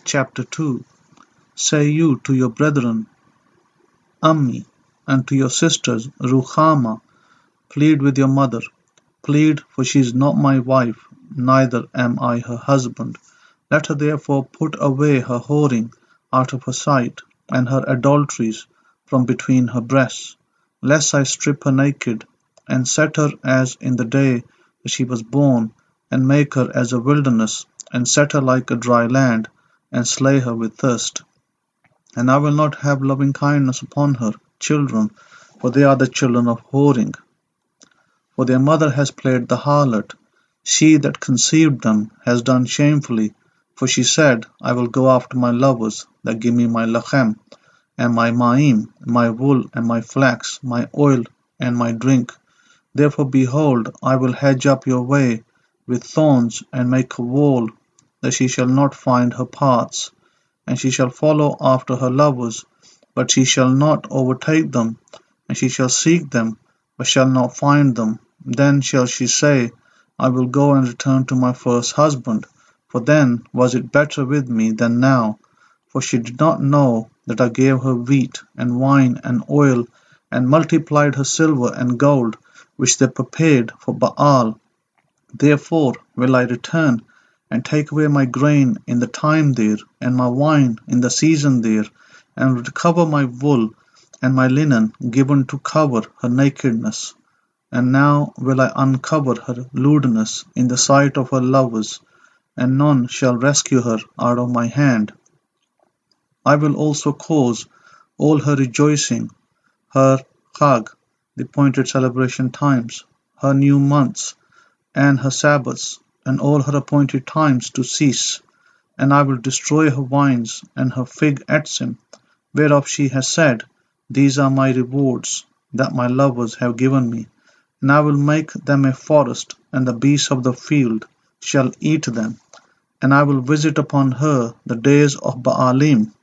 Chapter 2. Say you to your brethren, Ummi, and to your sisters, Ruchama, plead with your mother. Plead, for she is not my wife, neither am I her husband. Let her therefore put away her whoring out of her sight, and her adulteries from between her breasts, lest I strip her naked, and set her as in the day that she was born, and make her as a wilderness, and set her like a dry land, and slay her with thirst. And I will not have lovingkindness upon her children, for they are the children of whoring. For their mother has played the harlot, she that conceived them has done shamefully, for she said, I will go after my lovers that give me my lachem, and my ma'im, my wool, and my flax, my oil, and my drink. Therefore, behold, I will hedge up your way with thorns, and make a wall, that she shall not find her paths. And she shall follow after her lovers, but she shall not overtake them, and she shall seek them, but shall not find them. Then shall she say, I will go and return to my first husband, for then was it better with me than now. For she did not know that I gave her wheat, and wine, and oil, and multiplied her silver and gold, which they prepared for Baal. Therefore will I return, and take away my grain in the time there, and my wine in the season there, and recover my wool and my linen given to cover her nakedness. And now will I uncover her lewdness in the sight of her lovers, and none shall rescue her out of my hand. I will also cause all her rejoicing, her Chag, the appointed celebration times, her new months, and her Sabbaths, and all her appointed times to cease. And I will destroy her vines and her fig Etzim, whereof she has said, These are my rewards that my lovers have given me. And I will make them a forest, and the beasts of the field shall eat them. And I will visit upon her the days of Baalim,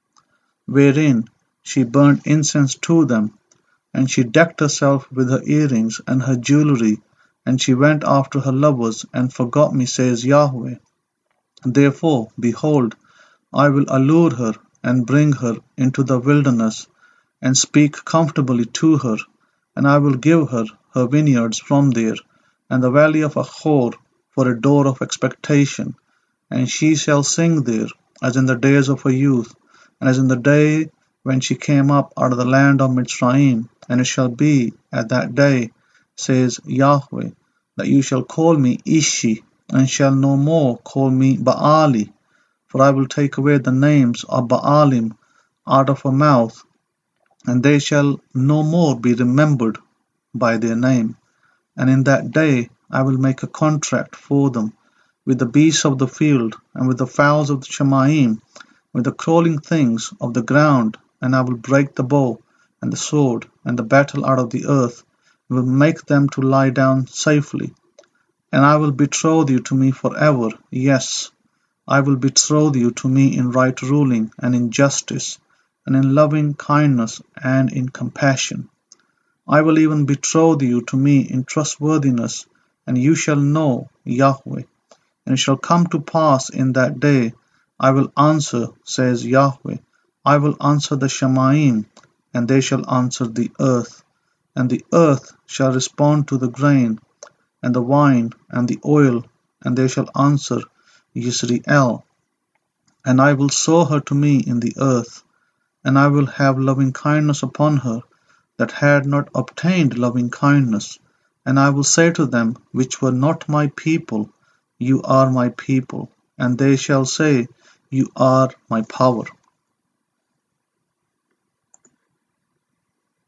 wherein she burnt incense to them, and she decked herself with her earrings and her jewelry, and she went after her lovers, and forgot me, says Yahweh. Therefore, behold, I will allure her, and bring her into the wilderness, and speak comfortably to her, and I will give her her vineyards from there, and the valley of Achor for a door of expectation. And she shall sing there, as in the days of her youth, and as in the day when she came up out of the land of Mitzrayim. And it shall be at that day, says Yahweh, that you shall call me Ishi, and shall no more call me Baali, for I will take away the names of Baalim out of her mouth, and they shall no more be remembered by their name. And in that day I will make a contract for them with the beasts of the field, and with the fowls of the Shemaim, with the crawling things of the ground, and I will break the bow, and the sword, and the battle out of the earth, and will make them to lie down safely. And I will betroth you to me forever, yes, I will betroth you to me in right ruling, and in justice, and in loving kindness, and in compassion. I will even betroth you to me in trustworthiness, and you shall know Yahweh. And it shall come to pass in that day, I will answer, says Yahweh, I will answer the Shemaim, and they shall answer the earth. And the earth shall respond to the grain, and the wine, and the oil, and they shall answer Yisrael. And I will sow her to me in the earth, and I will have lovingkindness upon her that had not obtained lovingkindness. And I will say to them which were not my people, You are my people, and they shall say, You are my power.